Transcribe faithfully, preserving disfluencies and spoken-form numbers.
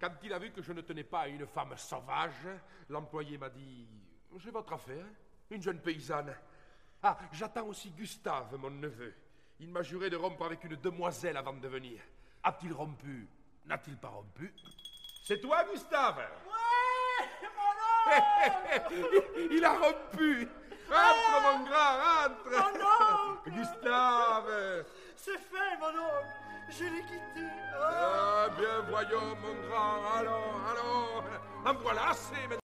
Quand il a vu que je ne tenais pas à une femme sauvage, l'employé m'a dit « C'est votre affaire, une jeune paysanne. » Ah, j'attends aussi Gustave, mon neveu. Il m'a juré de rompre avec une demoiselle avant de venir. A-t-il rompu? N'a-t-il pas rompu? C'est toi, Gustave? Ouais, mon oncle. Il a rompu. Entre, mon grand, entre. Mon oncle. Gustave. C'est fait, mon oncle. Je l'ai quitté. Oh. Ah, bien, voyons, mon grand. Allons, allons. En voilà assez, maintenant.